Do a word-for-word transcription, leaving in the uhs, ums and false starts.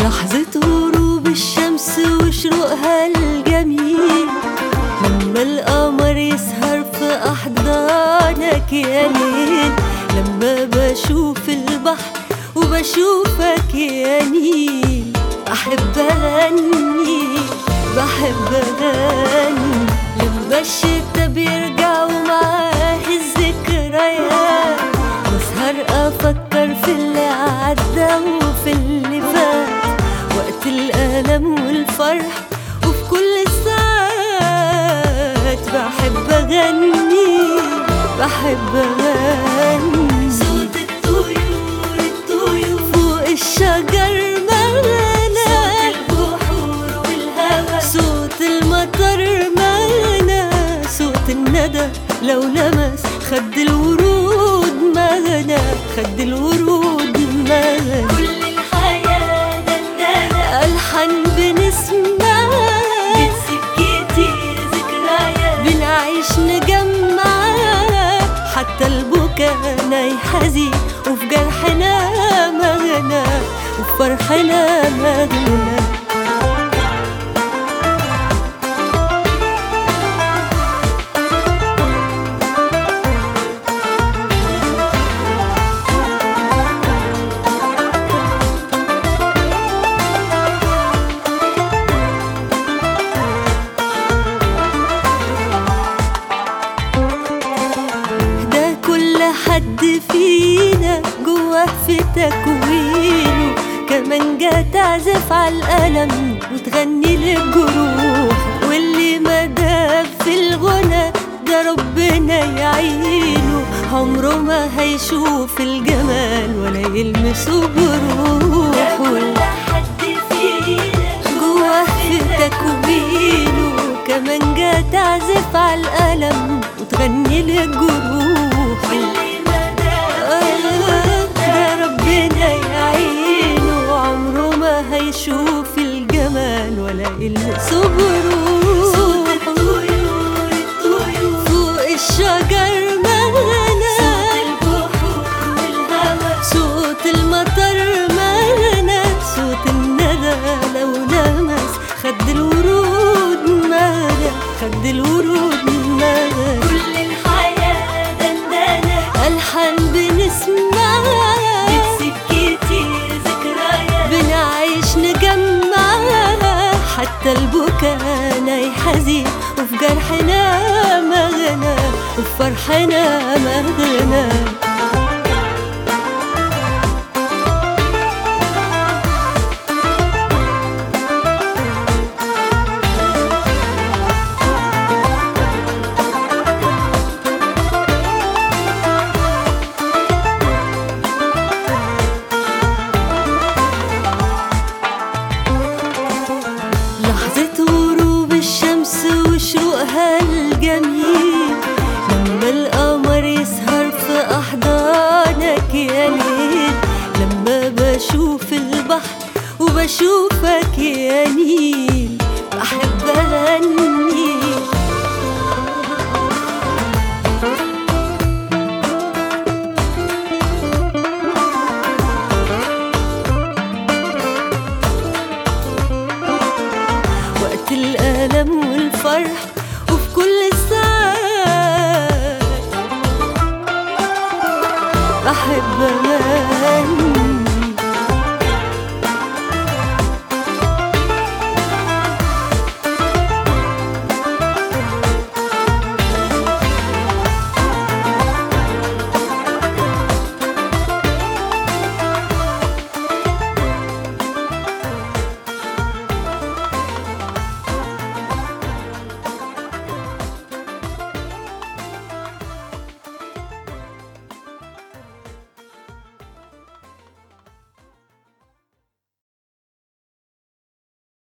لحظة غروب الشمس وشروقها الجميل، لما القمر يسهر في أحضانك يا ليل، لما بشوف البحر وبشوفك يا نيل، بحب أغني بحب أغني. لما الشتا بيرجع ومعاه الذكريات، بسهر أفكر في اللي عدى وفي اللي فات، وقت الألم والفرح وفي كل الساعات. بحب أغني بحب أغني. صوت الطيور الطيور فوق الشجر مغنى، صوت البحور والهوى، صوت المطر مغنى، صوت الندى لو لمس خد الورود مغنى، خد الورود مغنى. كل الحياة دندنة ألحن بنسمعها، بنسيب كتير ذكريات بنعيش نجمعها، حتى البكا نايحزين وفي جرحنا مغنى وفي فرحنا مغنى. حد فينا جواه في تكوينه كمان جا تعزف على الألم وتغني للجروح، واللي ما داب في الغنى ده ربنا يعينه، عمره ما هيشوف الجمال ولا يلمسه بروح. كل حد فينا جواه في تكوينه كمان جا تعزف على الألم وتغني للجروح، هيشوف الجمال ولا يلمسه بروح. صوت الطيور الطيور فوق الشجر مغنى، صوت البحور والهوى، صوت المطر مغنى، صوت الندى لو لمس خد الورود مغنى، خد الورود مغنى. كل الحياة دندنة ألحن بنسمعها، بنسيب كتير ذكريات بنعيش نجمعها، حتى البكا نايحزين وفي جرحنا مغنى وفي فرحنا مغنى. وشروقها الجميل، لما القمر يسهر في أحضانك يا ليل، لما بشوف البحر وبشوفك يا نيل، بحب أغني